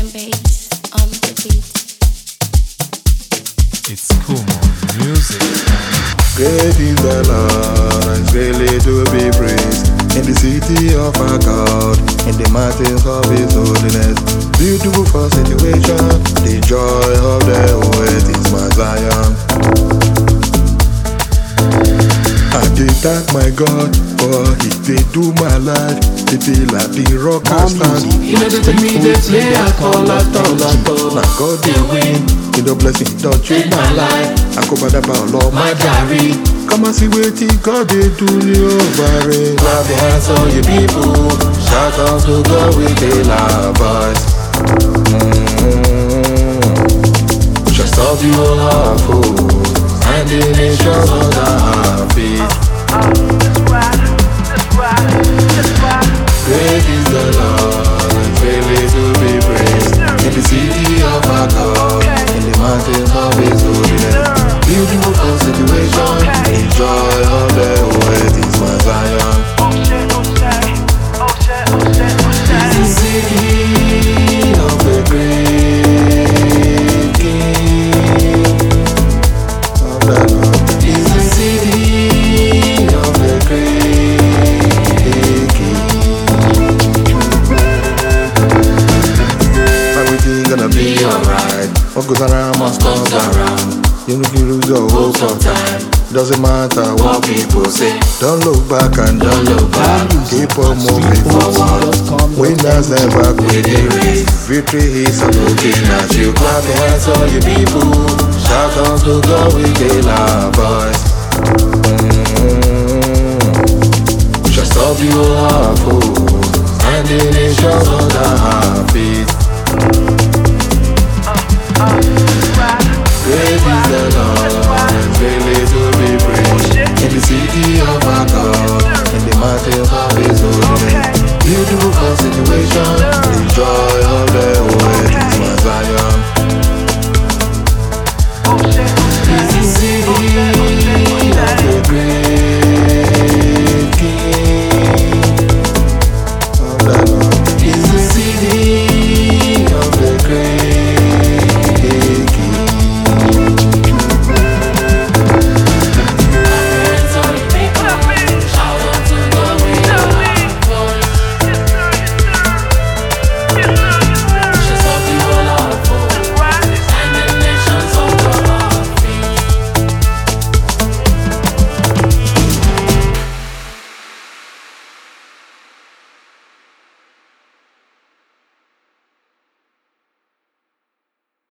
bass on the beat. It's cool music. Great is the Lord, and greatly to be praised. In the city of our God, in the mountains of His holiness. Beautiful for situation, the joy of the earth is my Zion. I did thank my God for He did do my life. The pillar, the rock and stand. You know they take me, they play, I call at all. Now God they win. You know blessing don't change my life. I go bad about all my diary. Come and see what God they do me over it. Clap your hands all you people. Shout out to God with a loud voice. Just stop you all our fools and the nations under our feet. Great is the Lord and greatly to be praised. In the city of our God, in the mountains of His holiness. Beautiful for situation, the joy of the earth is my Zion. It's the city of the great King of the Lord. It's the city of the great King. Everything gonna be alright. What goes around must come around. Even if you lose your hope sometime, doesn't matter what people say. Don't look back and don't look back. Keep on moving forward. Winners never quit the race. Victory is looking at you. Clap your hands all you people. Shout out to God with a loud voice. Just stop you all our fools and the nations under our feet. Great is the Lord and greatly to be praised. In the city of our God, in the mountains of His holiness. Beautiful for situation,